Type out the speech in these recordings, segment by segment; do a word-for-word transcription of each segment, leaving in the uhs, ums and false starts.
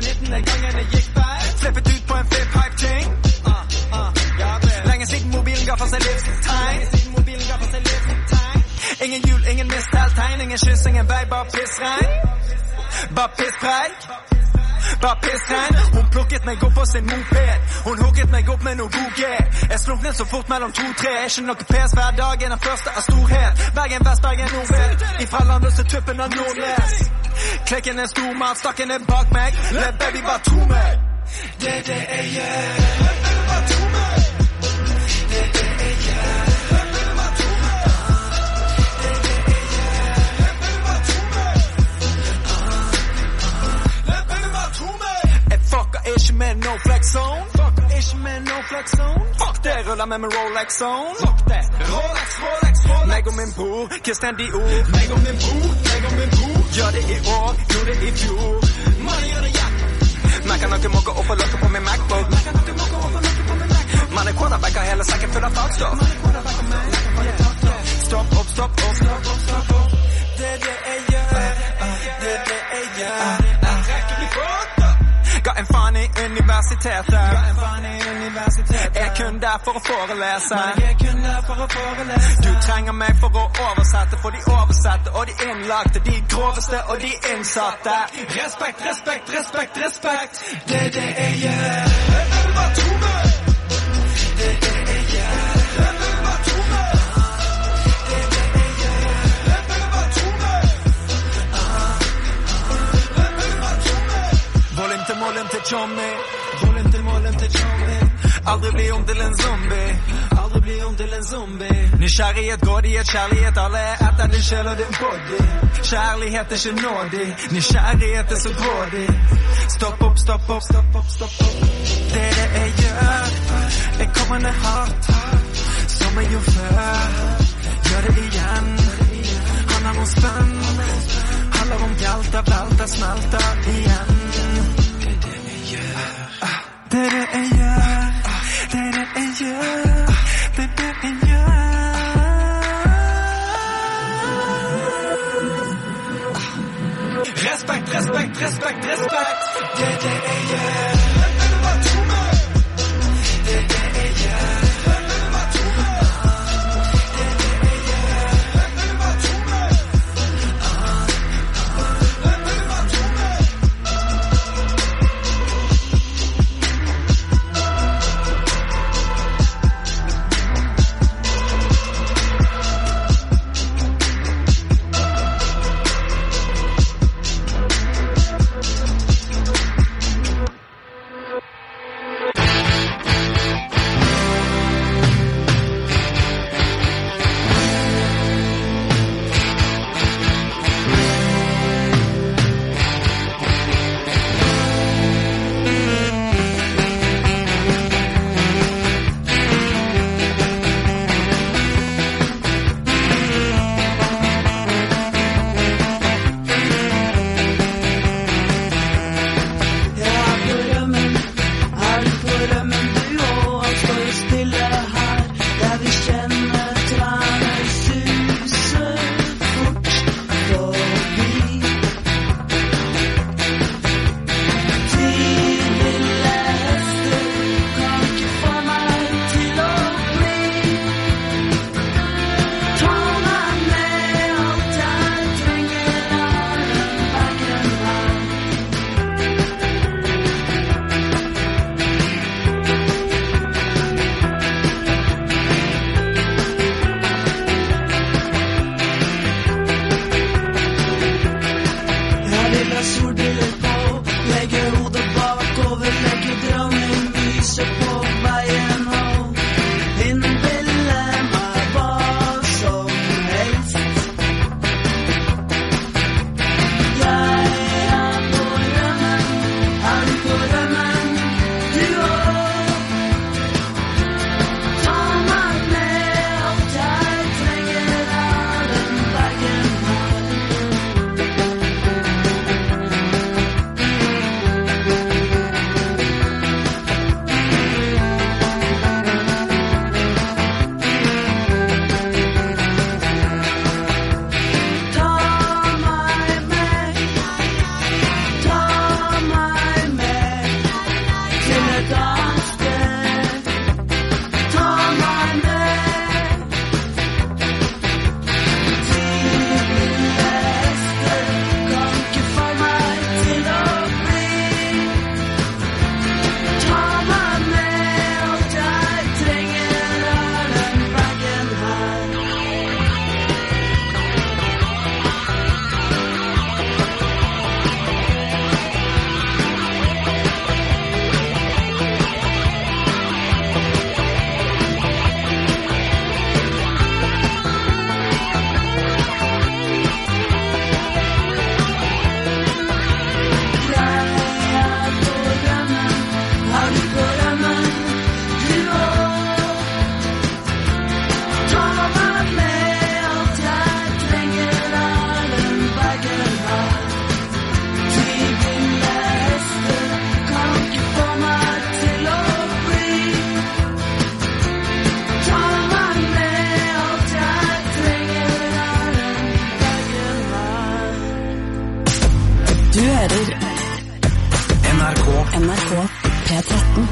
nittende gangen jeg gikk feil. Flippet ut på en flip-hype-ting. uh, uh, ja, Lenge siden mobilen ga for seg livstegn. Ingen jul, ingen misteltegn. Ingen kyss, ingen vei, bare pissregn. Bare pisspreik. Bare pissregn. Hun plukket meg opp på sin moped. Hun hugget meg opp med noe god G. Jeg sluknet så fort mellom to tre. Ikke noe pes hver dag er den første av storhet. Bergen, Vest, Bergen, Nordved. Ifra landet til tuppen av Nordnes. Klikken er stor, mat, stakken er bak meg. Let baby bare tro meg. Det det er jeg. Let baby bare tro meg. Det det er jeg. Let baby bare tro meg. Det det er jeg. Let baby bare tro meg. Let baby bare tro meg. Jeg fucker ikke med no flex zone. Fucker ikke med no flex zone. Fuck det, ruller med med Rolex zone. Fuck det, Rolex, Rolex, Rolex. Meg og min bror, Christian Dior. Meg og min bror, meg og min bror. Gjør det i år, gjorde det i fjor. Man gjør det, ja. Man kan nokke mokke opp og lokke på min MacBook. Man kan nokke mokke opp og lokke på min MacBook. Man er quarterbacker, hele saken full av fagstoff. Man er quarterbacker, man er quarterbacker. Stopp opp, stopp opp, stopp opp, stopp opp. Det er det jeg gjør, det er det jeg gjør. Jeg rekker bli fucked up. Ga en faen i universitetet. Ga en faen i universitetet. Jeg er kun der for å forelese. Men jeg er kun der for å forelese. Du trenger meg for å oversette. For de oversette og de innlagte. De groveste og de innsatte. Respekt, respekt, respekt, respekt. Det er det jeg gjør. Jeg vil bare tro meg. Det er det jeg gjør. Jeg vil bare tro meg. Det er det jeg gjør. Jeg vil bare tro meg. Jeg vil bare tro meg. Volum til målem til Tjommi. Volum til målem til Tjommi. Aldri bli om til en zombie. Aldri bli om til en zombie. Nysgjerrighet, grådighet, kjærlighet. Alle er etter din sjel og din body. Kjærlighet er ikke nådig. Nysgjerrighet er så grådig. Stopp opp, stopp opp, stopp opp, stopp opp. Det er det jeg gjør. Jeg kommer ned hardt, som jeg gjorde før. Gjør det igjen. Han har noe spenn. Handler om hjelter, velter, smelter igjen. Det er det jeg gjør. Det er det jeg gjør. Det er det jeg gjør. Det er det jeg gjør. Respekt, respekt, respekt, respekt. Det er det jeg gjør. Jeg vil bare tro meg. Det er det jeg gjør. Jeg vil bare tro meg. Det er det jeg gjør. Jeg vil bare tro meg. Jeg vil bare tro meg. N R K P tretten.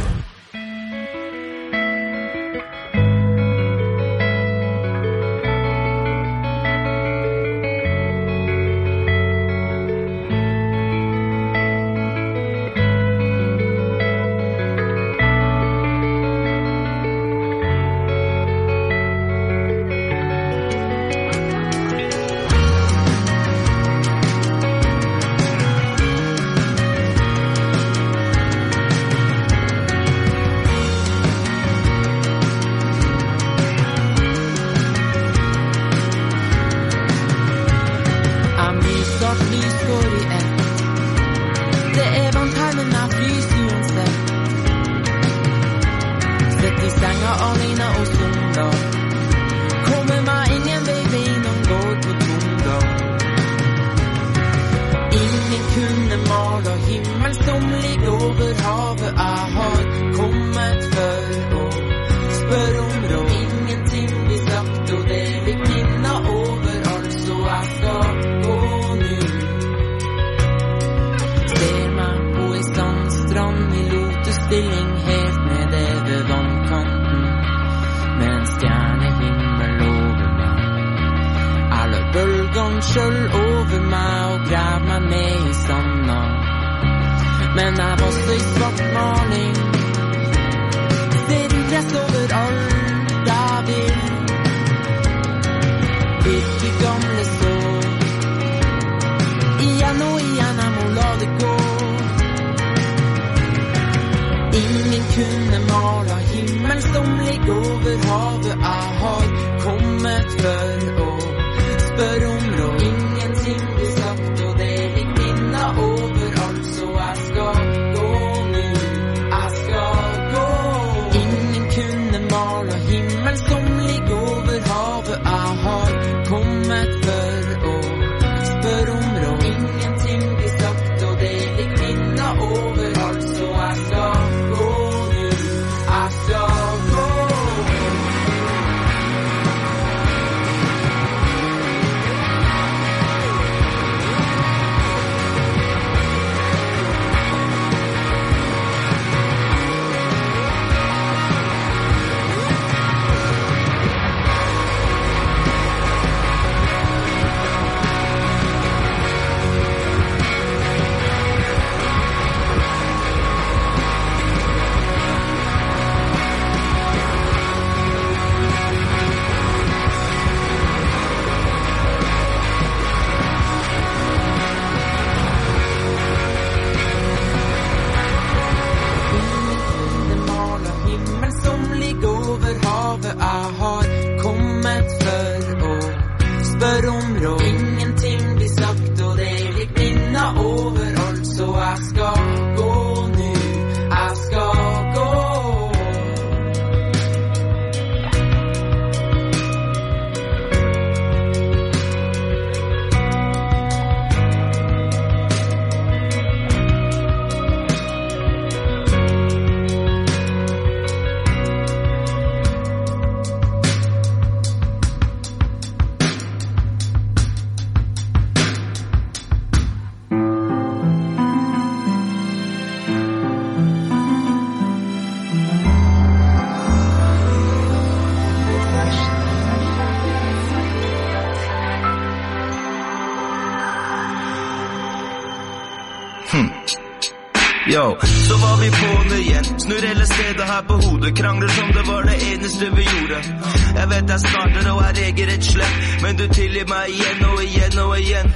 Yo, så var vi på det igjen. Snur hele stedet her på hodet. Krangler som det var det eneste vi gjorde. Jeg vet jeg starter og jeg reger et slett, men du tilgir meg igjen og igjen og igjen.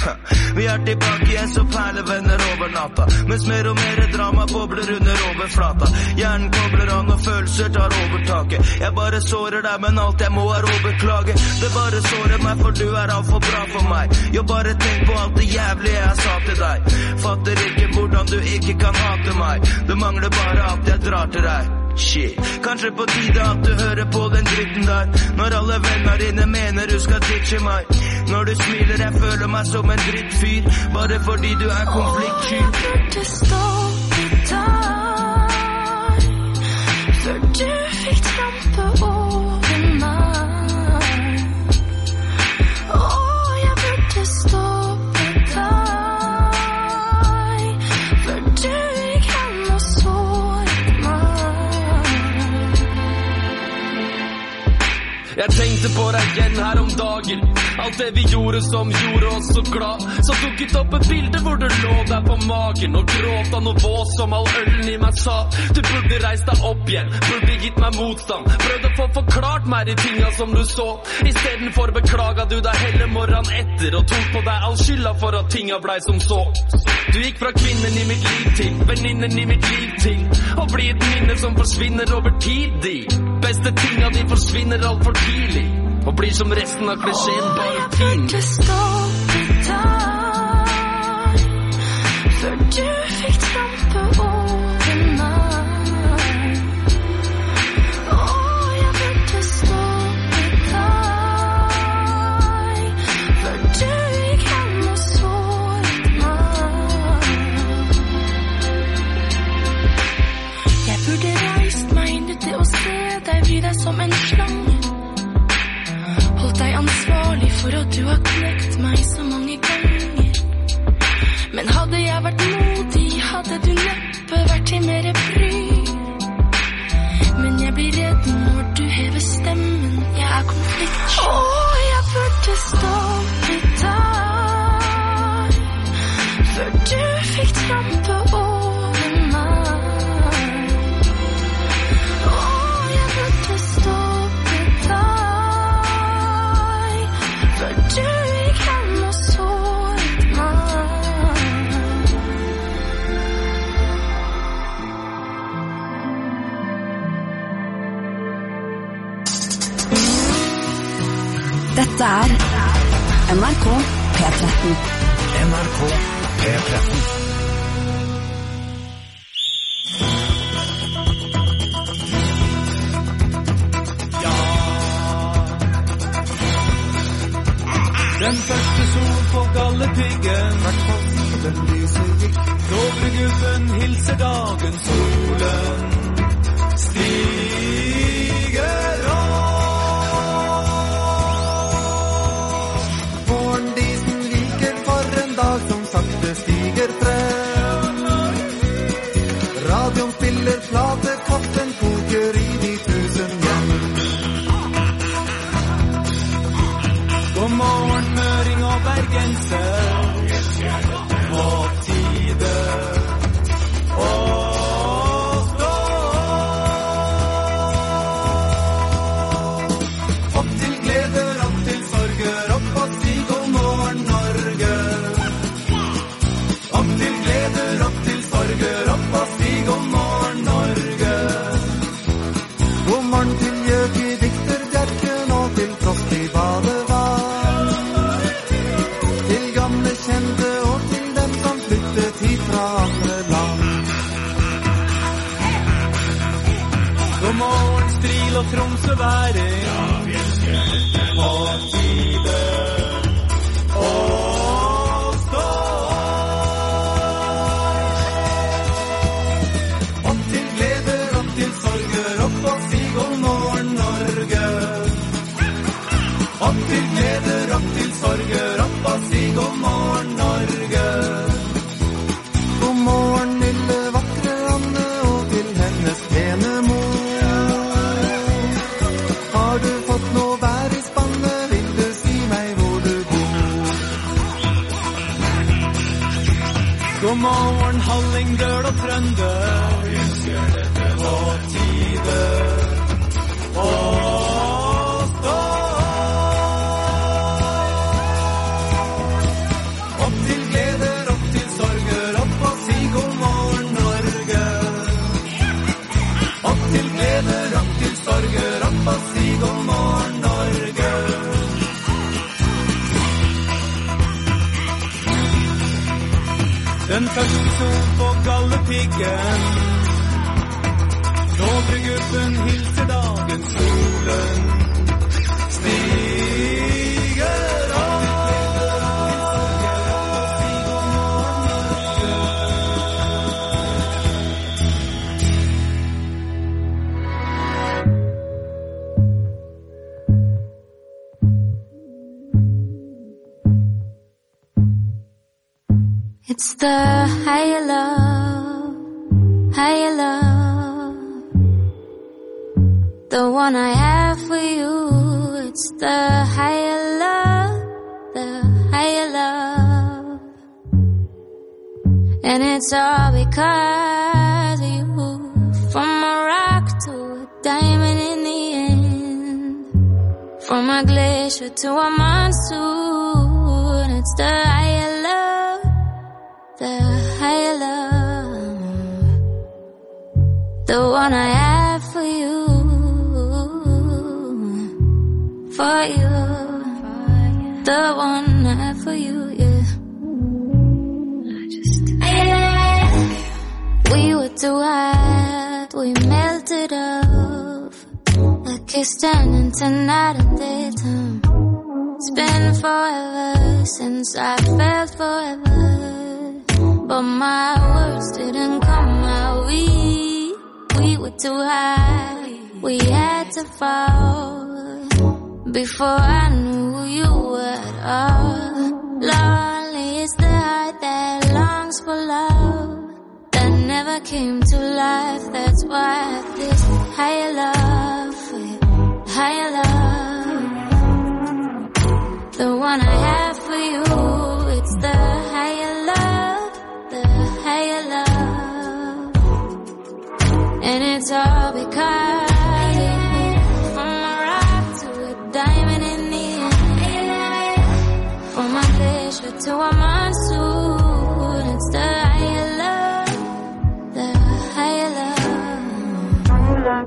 Vi er tilbake igjen så perlevenner over natta, mens mer og mer drama bobler under overflata. Hjernen kobler an og følelser tar overtaket. Jeg bare sårer deg, men alt jeg må er å beklage. Det bare sårer meg, for du er alt for bra for meg. Jo, bare tenk på alt det jævlige jeg sa til deg. Fatter ikke hvordan du ikke kan hate meg. Det mangler bare at jeg drar til deg. Shit, kanskje på tide at du hører på den dritten der. Når alle venner dine mener du skal ditche meg. Når du smiler jeg føler meg som en drittfyr, bare fordi du er konfliktsky. Jeg burde stoppe deg før du fikk trampe over meg. Åh, jeg burde stoppe deg før du gikk hen Jeg tenkte på deg igjen her om dagen. Alt det vi gjorde som gjorde oss så glad. Så tok jeg opp et bilde hvor du lå der på magen og gråt av noe vås som all ølen i meg sa. Du burde reist deg opp igjen, burde gitt meg motstand. Prøvde å få forklart meg de tinga som du så. I stedet for beklaga du deg hele morgenen etter og tok på deg all skylda for at tinga blei som så. Du gikk fra kvinnen i mitt liv til venninnen i mitt liv til å bli et minne som forsvinner over tid. De beste tinga de forsvinner alt for tidlig og blir som resten av klisjeen bare fin. Jeg burde stoppe deg før du fikk trampe over meg. Åh, jeg burde stoppe deg før du gikk hjem og såret meg. Jeg burde reist meg inn ute og se deg vri deg som en slange. Holdt deg ansvarlig for at du har knekt meg så mange ganger. Men hadde jeg vært modig, hadde du neppe vært til mer bry. Men jeg blir redd når du hever stemmen, jeg er konfliktsky. Åh, jeg burde stoppe deg før du fikk trampe over meg. Åh, jeg burde stoppe deg før du gikk hjem og såret meg. Dette er N R K P tretten. N R K P tretten. Den første sol på gallepiggen, hvertfall den lyser gikk. Dovregubben hilser dagen, solen stiger opp. Morgendisen liker for en dag som sakte stiger frem. Radioen spiller plate, kaffen koker i de tusen hjem. God morgen, Møring og bergenser, på tide å stå. Opp til gleder, opp til sorger, opp og si god morgen, Norge. Opp til gleder, opp til sorger, opp og si god morgen, Norge. God morgen til Gjøki, Dikter, Bjerken og til Frost i badevann. Til gamle kjente og til dem som flyttet hit fra andre land. God morgen, Stril og Tromsøværing, på tide å stå. Opp til gleder, opp til sorger, opp og si god morgen, Norge. Opp til gleder, opp til sorger, opp og si god morgen, Norge. God morgen, lille vakre Anne, og til hennes pene mor. Har du fått noe vær i spannet, vil du si meg hvor du bor? God morgen, Hallingdøl og Trønder, på tide å stå. Opp til gleder, opp til sorger, opp og si god morgen, Norge. Opp til gleder, opp til sorger, opp og si god morgen, Norge. Den første sol på gallepiggen, Dovregubben hilser dagen, solen stiger opp. It's the higher love, higher love, the one I have for you it's the higher love, the higher love. And it's all because of you. From a rock to a diamond in the end. From a glacier to a monsoon. It's the higher love, the higher love. The one I have for you. For you. The one I have for you, yeah. I just... We were too hot, we melted off. A kiss turned into night and daytime. It's been forever since I felt forever. But my words didn't come out. We, we were too high, we had to fall. Before I knew you at all. Lonely is the heart that longs for love. That never came to life. That's why I have this higher love for you. Higher love. The one I have for you. It's the higher love. The higher love. And it's all because diamond in the end. From a glacier to a monsoon. It's the higher love, the higher love.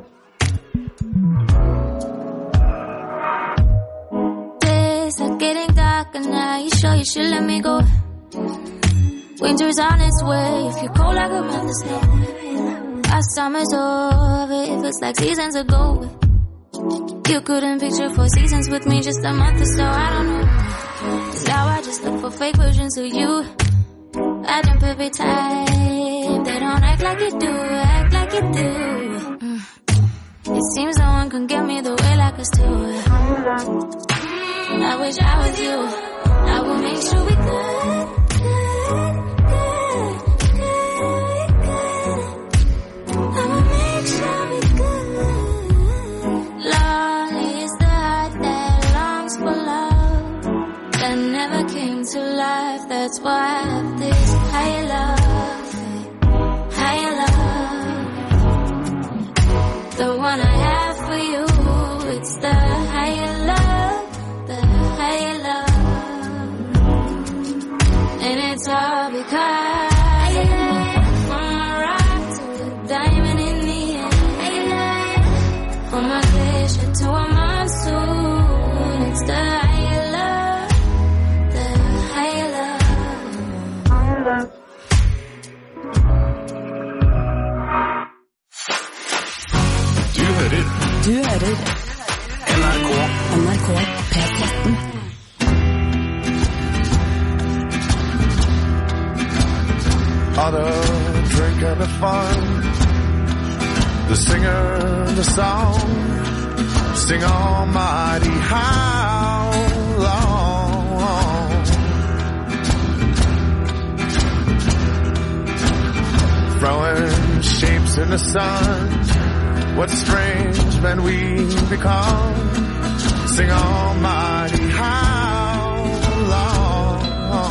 Days are getting darker now. You sure you should let me go? Winter's on its way. If you're cold like a month of snow. Our summer's over. It feels like seasons ago. You couldn't picture four seasons with me just a month or so, I don't know. Now I just look for fake versions of you. I jump every time. They don't act like you do, act like you do. Mm. It seems no one can get me the way like us do. I wish I was you. I will make sure we good, good, good, good, good. I will make sure we good. Lonely is the heart that longs for love. That never came to life. That's why I have this higher love, higher love. The one I have for you. It's the higher love, the higher love. And it's all because from a rock to a diamond in the end. From a glacier to a monsoon. It's the higher love, the higher love. Du hører Du hører N R K N R K P tretten. Had a drink and a fun. The singer, the song, sing almighty how long. Throwing shapes in the sun. What strange men we become. Sing almighty how long.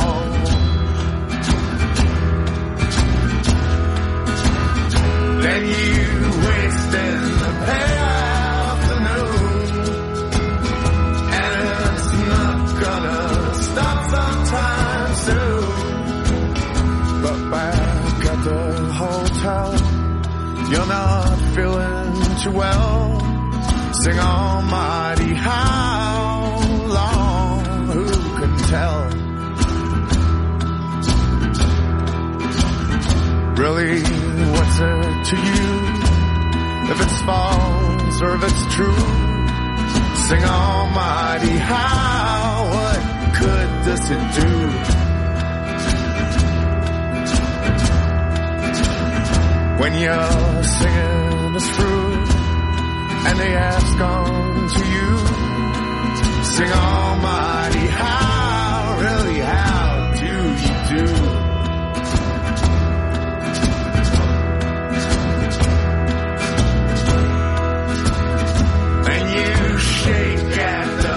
Then you wasted the pale afternoon. And it's not gonna stop sometime soon. But back at the hotel, you're not feeling too well. Sing almighty how long, who can tell? Really, what's it to you? If it's false or if it's true? Sing almighty how, what good does it do? When you're singing this fruit and they ask unto you, sing almighty how, really how do you do? And you shake at the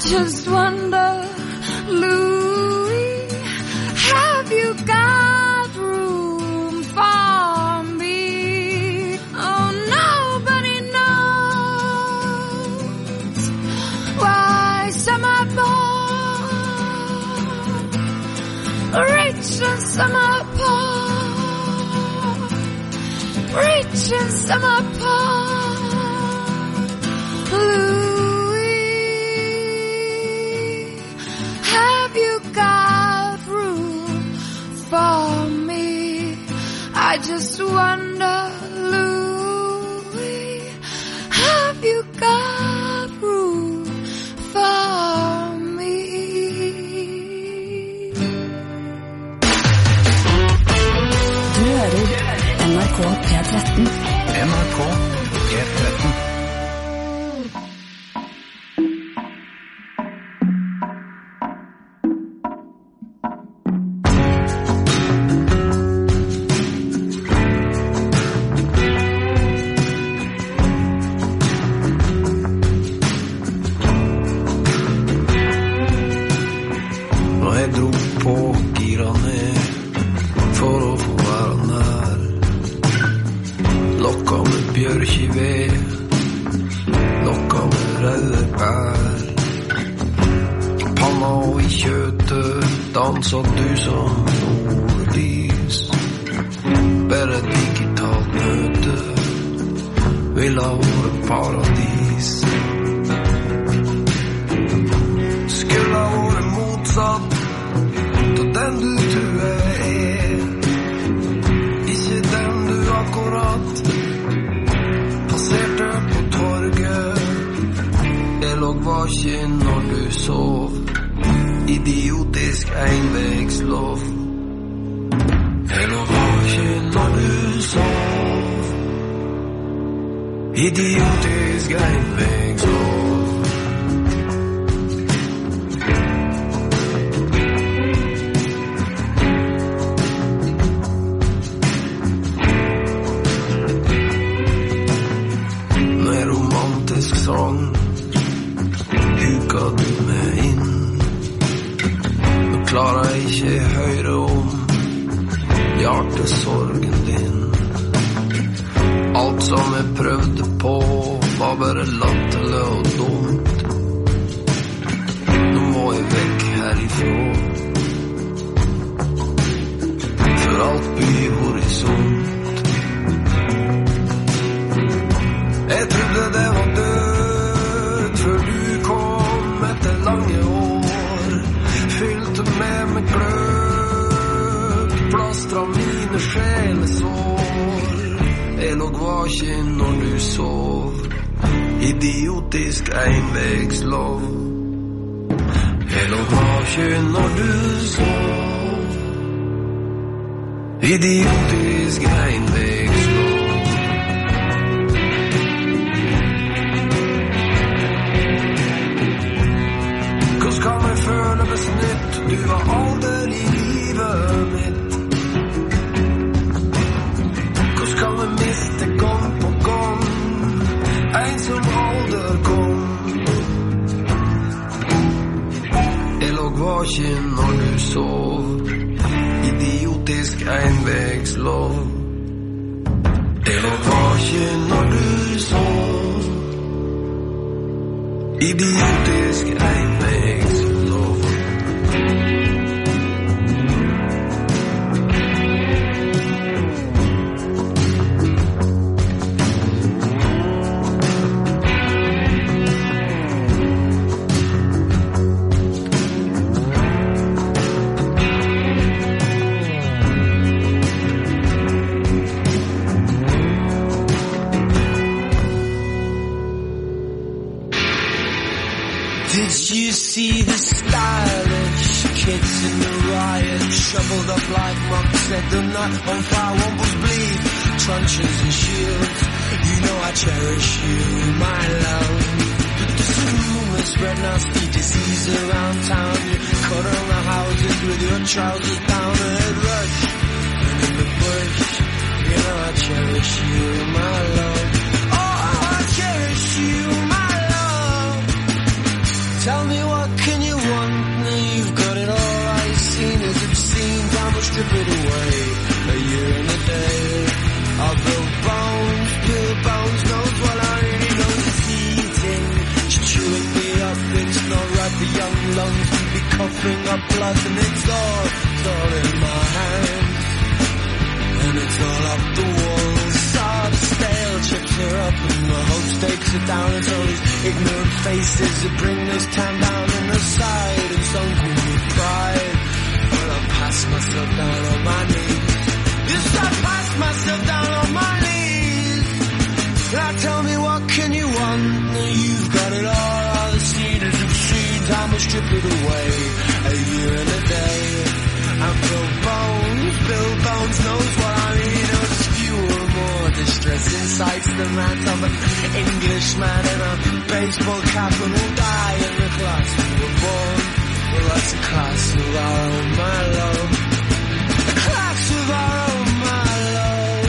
just wonder, Louis, have you got room for me? Oh, nobody knows why some are born rich and some are poor, rich and some are poor. Louis, have you got room for me? I just wonder, Louis, have you got room for me? Du hører N R K P tretten. N R K P tretten. Så du som nordlys, bare digitalt møte, vil ha vært paradis. Skulle ha vært motsatt til den du tror er, ikke den du akkurat passerte på torget. Jeg lå vaken når du sov, idiotisk envegslov. Jeg lå vaken når du sov, idiotisk envegslov. Med romantisk sang huka du meg inn, klarer ikke høre om hjertesorgen din. Alt som jeg prøvde på var bare latterlig og dumt. Nå må jeg vekk herifra, for alt blir horisont. Jeg trodde det var død før du kom etter lange år, fylte med med glød, plastra mine sjelesår. Jeg lå vaken når du sov, idiotisk envegslov. Jeg lå vaken når du sov, idiotisk envegslov. Hvordan kan jeg føle meg snytt? Du var alder i livet mitt. Hvordan kan jeg miste gang på gang en som alder kom? Jeg lå vaken når du sov, idiotisk envegslov. Jeg lå vaken når du sov, idiotisk envegslov. Did you see the stylish kids in the riot, shoveled up like monks, set the night on fire, wombles bleed, truncheons and shields. You know I cherish you, my love. But there's a rumor spread nasty disease around town. You cut on the houses with your trousers down, a head rush, and in the bush. You know I cherish you, my love. Oh, I cherish you, my love. Tell me what strip it away. A year and a day. I'll build bones, build bones, knows what I really know. It's eating, it's chewing me up. It's not right for young lungs to be coughing up blood, and it's all, it's all in my hands. And it's all up the walls. Soft, stale chips are up and the hope stakes are down. It's all these ignorant faces that bring this town down on the side and sunken with pride. Well, I pass myself down on my knees. Yes, I pass myself down on my knees. Now tell me, what can you want? You've got it all. All the cedars of seeds, I must strip it away. A year and a day. And Bill Bones, Bill Bones knows what I mean. There's fewer, more distressing sights than that of an Englishman in a baseball cap and will die in the class we were born. Well, that's a class of our own, my love. A class of our own, my love.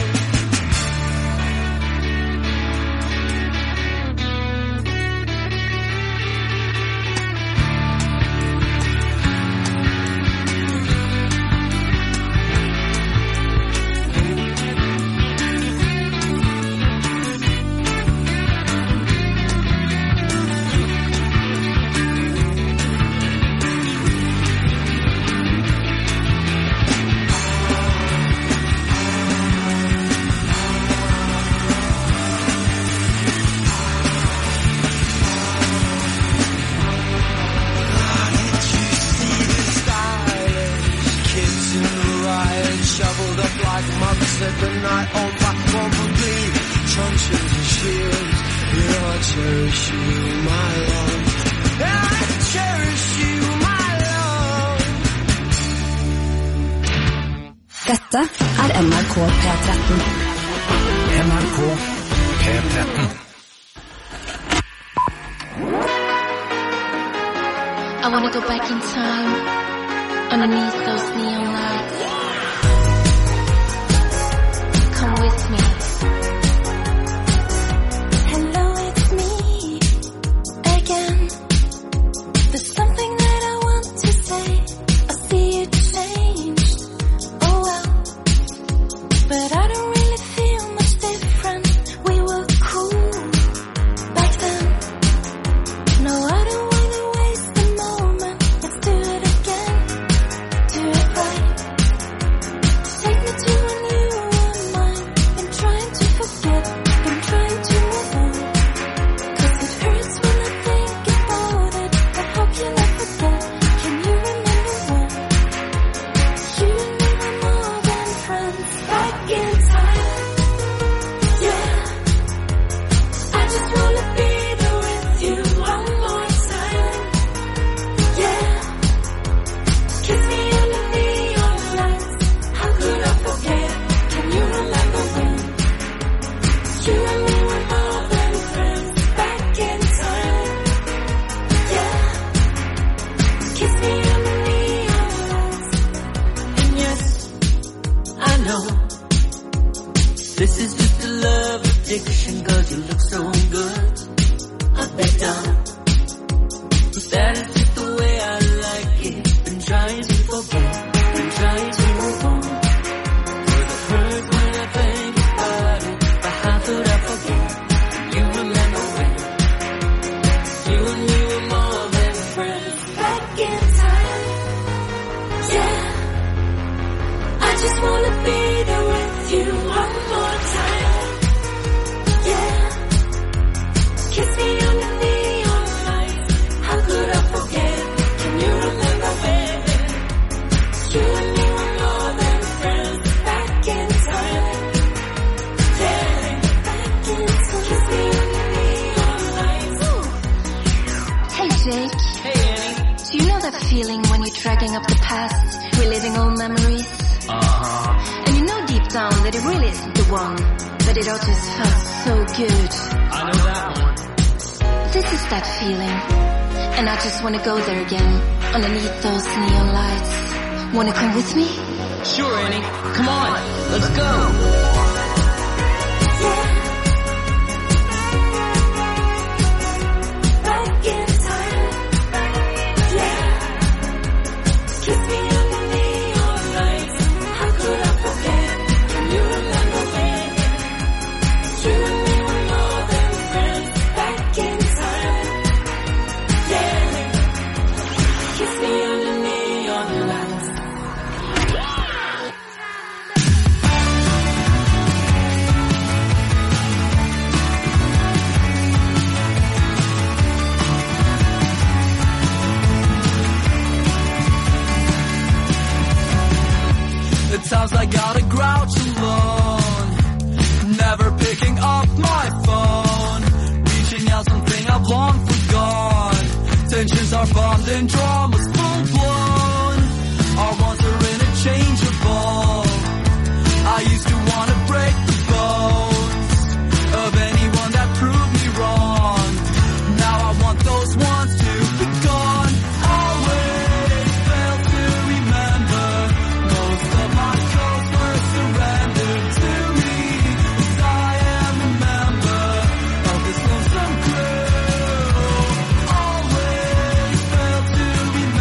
At the night on back one for bleed truncheons and shields. You know I cherish you, my love. Yeah, I cherish you, my love. Dette er N R K P thirteen. N R K P thirteen. I wanna go back in time underneath those neon lights. Come with me. Hello, it's me again. There's something that I want to say. I see you changed. Oh well, but I don't really feel much different. We were cool back then. No, I don't wanna waste the moment. Let's do it again. Do it right. Take me to a new This is just a love addiction, cause you look so good. I bet down. But that is just the way I like it. Been trying to forget, been trying to move on. Cause it hurts when I think about it. But how could I forget? You remember when you and me were more than friends. Back in time, yeah. I just wanna be there with you one more time, yeah. Kiss me on the neon lights. How could I forget? Can you remember when you and me were more than friends? Back in time, yeah. Back in time. Kiss me on the neon lights. Ooh. Hey Jake. Hey Annie. Do you know that feeling when you're dragging up the past, reliving old memories? Uh-huh. And you know deep down that it really isn't the one, that it all just felt so good. I know that one. This is that feeling, and I just wanna go there again, underneath those neon lights. Wanna come with me? Sure, Annie. Come on, let's go. Yeah. Back in time, yeah. Kiss me on the neon lights. Our bonding drama's full blown. Our wants are interchangeable. I used to want to break the bones of anyone that proved me wrong. Now I want those ones to be gone. Always fail to remember most of my codes were surrendered to me, as I am a member of this lonesome crew. Always fail to remember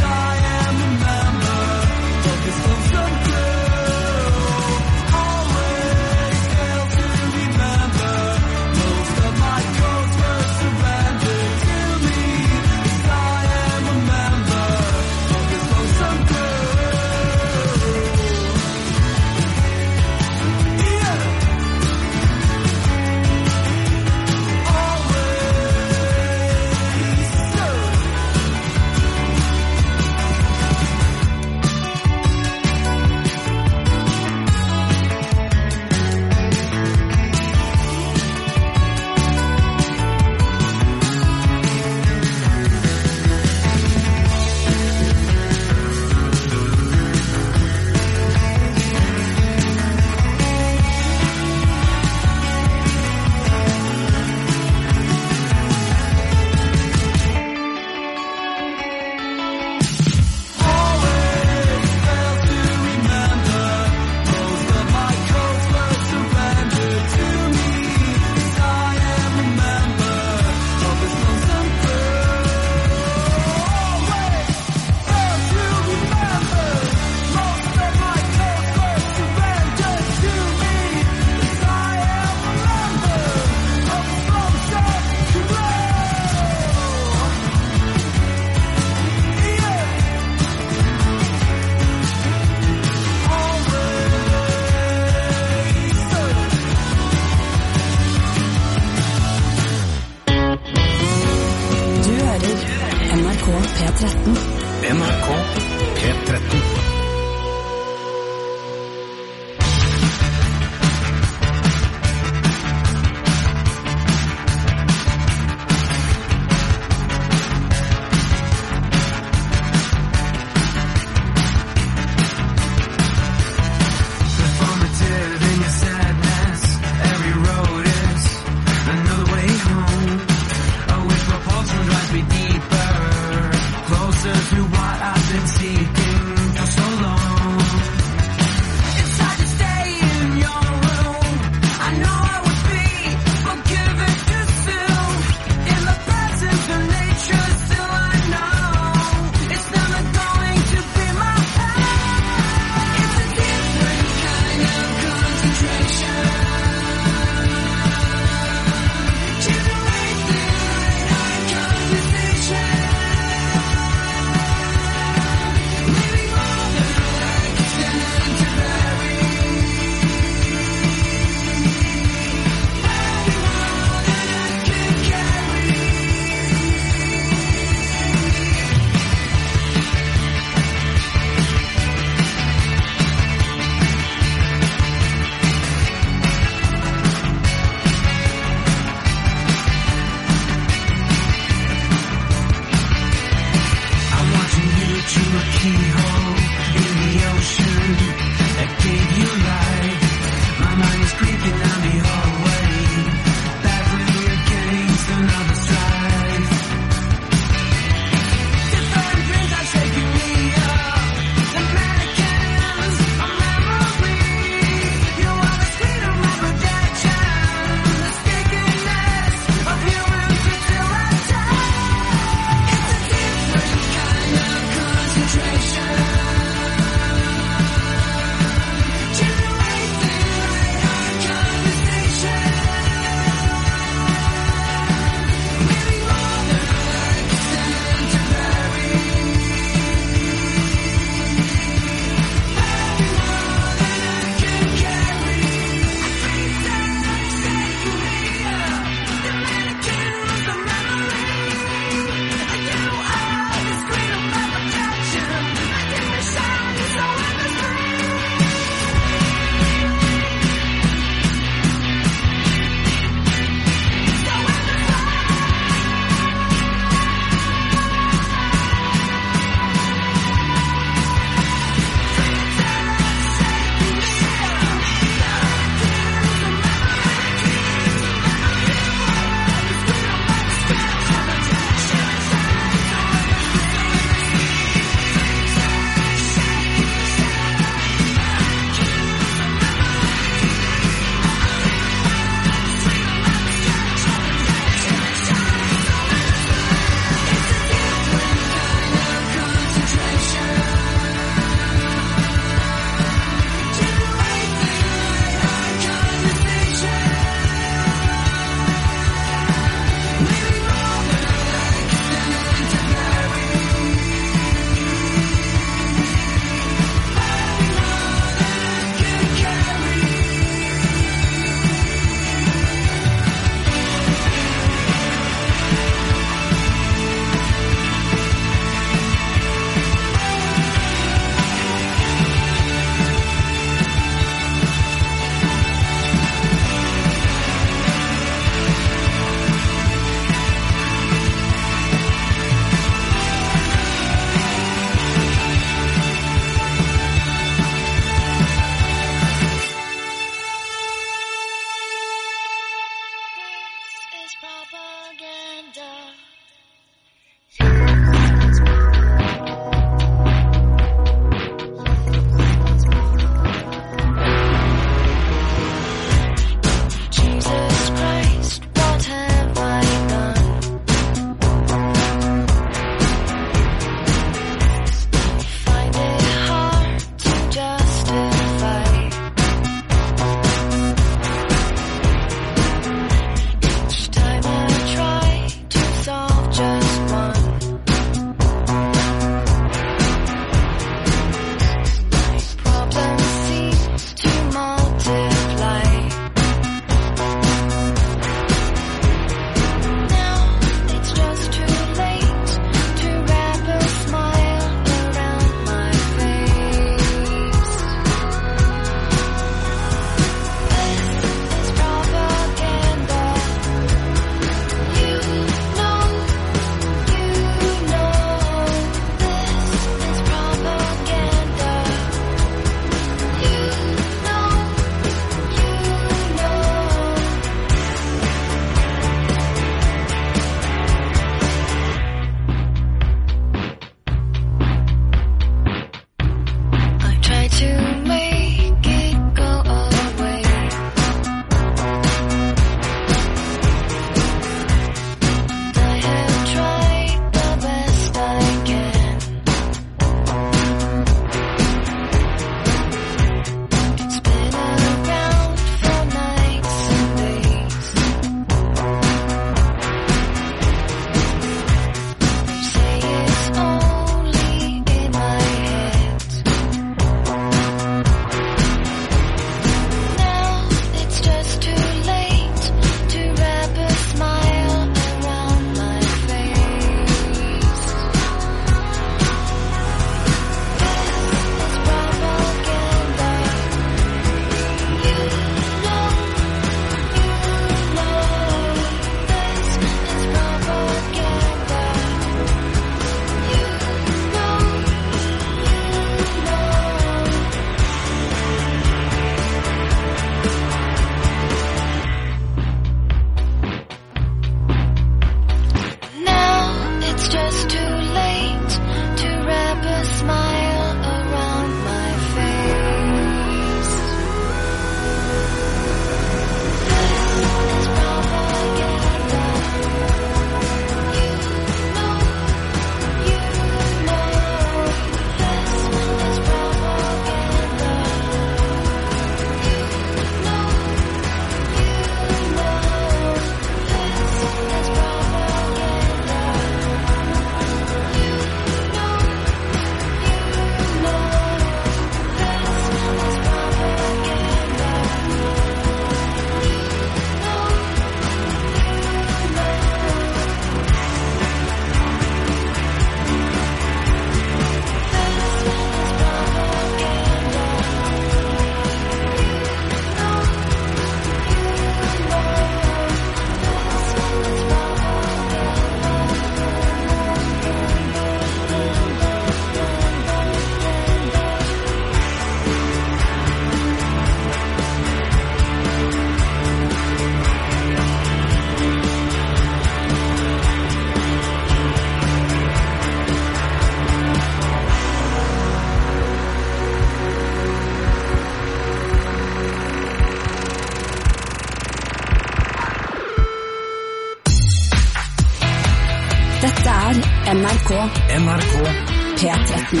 N R K. N R K. P tretten.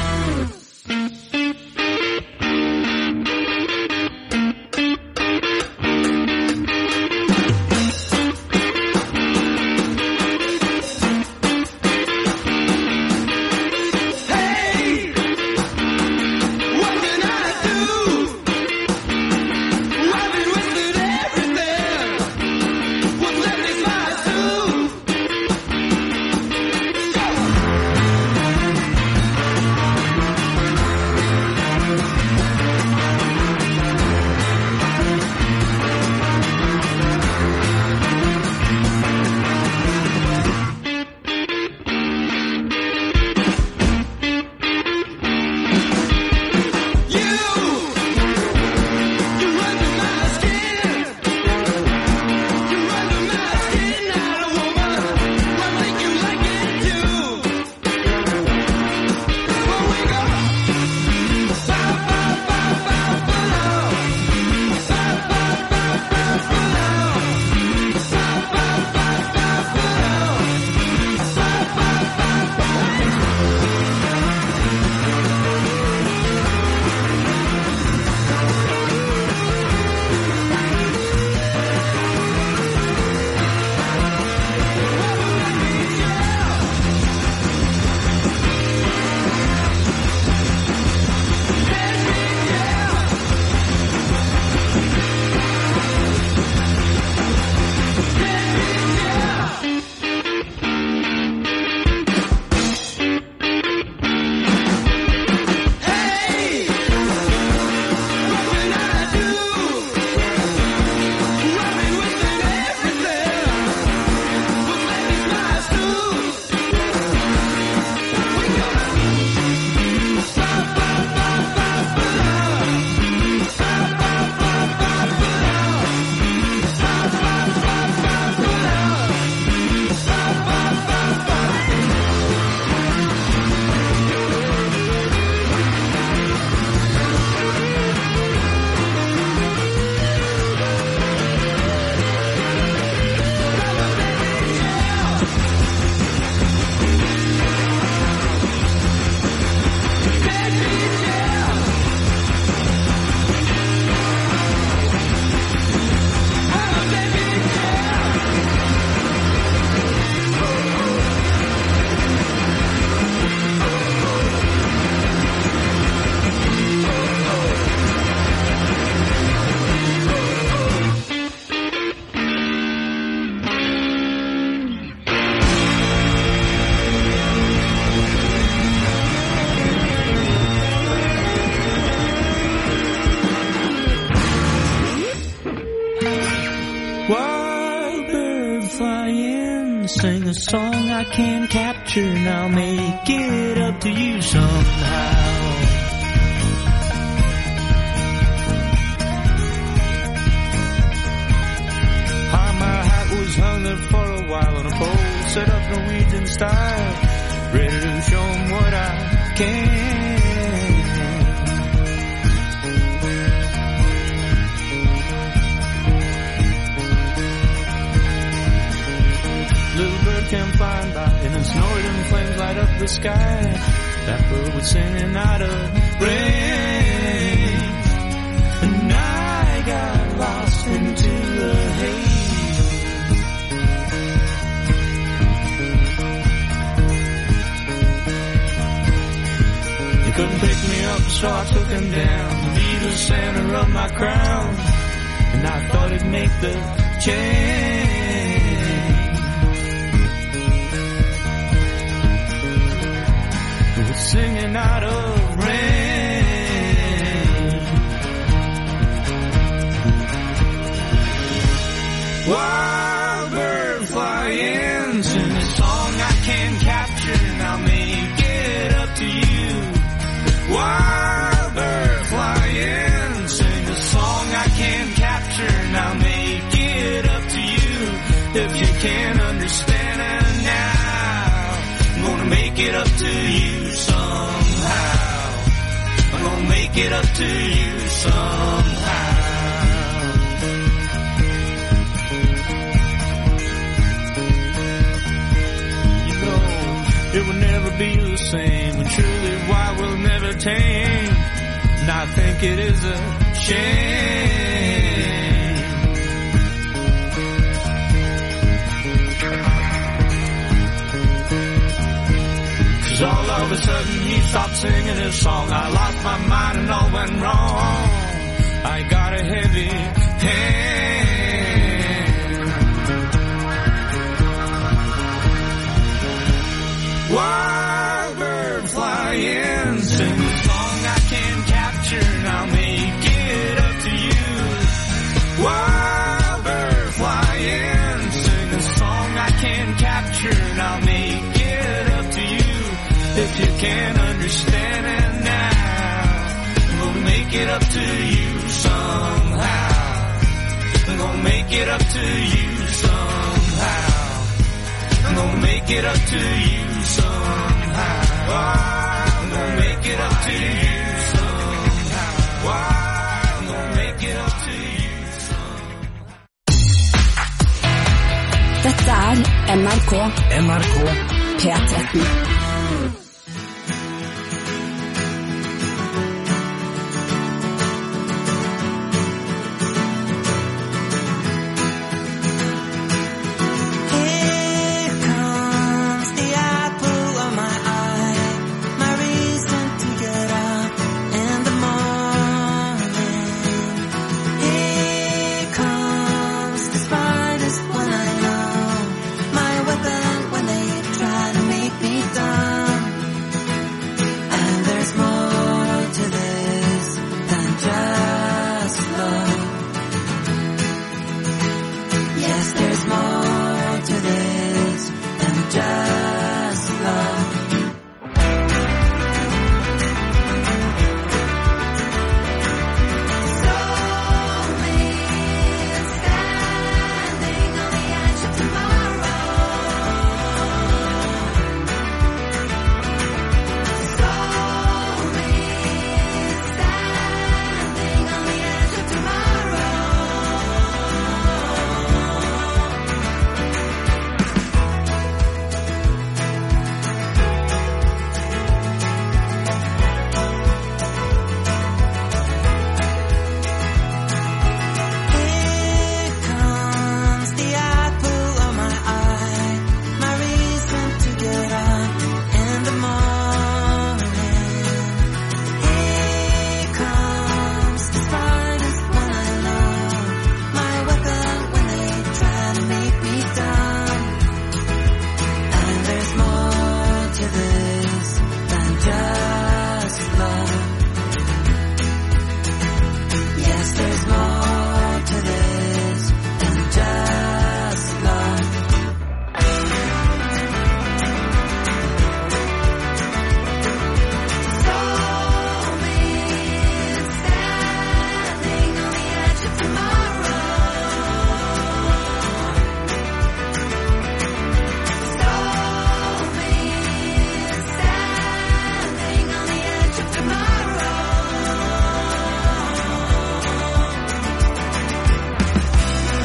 Sing a song I can't capture, and I'll make it up to you somehow. How my hat was hung there for a while on a pole, set up Norwegian style, ready to show 'em what I can. Little bird can fly by, and then northern flames light up the sky. That bird was singing out of rain, and I got lost into the haze. They couldn't pick me up, so I took him down to be the center of my crown, and I thought it'd make the change. Singing out of rain. Wild bird flying, sing a song I can't capture, and I'll make it up to you. Wild bird flying, sing a song I can't capture, and I'll make it up to you. If you can't understand it now, I'm gonna make it up to you. Make it up to you somehow. You know, entertain. And I think it is a shame. 'Cause all of a sudden he stopped singing his song. I lost my mind and all went wrong. I got a heavy hand. Wild bird fly in, sing a song I can't capture, and I'll make it up to you. Wild bird fly in, sing a song I can't capture, and I'll make it up to you. If you can't understand it now, we'll make it up to you somehow. I'm gonna make it up to you somehow. I'm gonna make it up to you somehow. I'm gonna make it up to you somehow. I'm gonna make it up to you somehow. Dette er N R K N R K P tretten.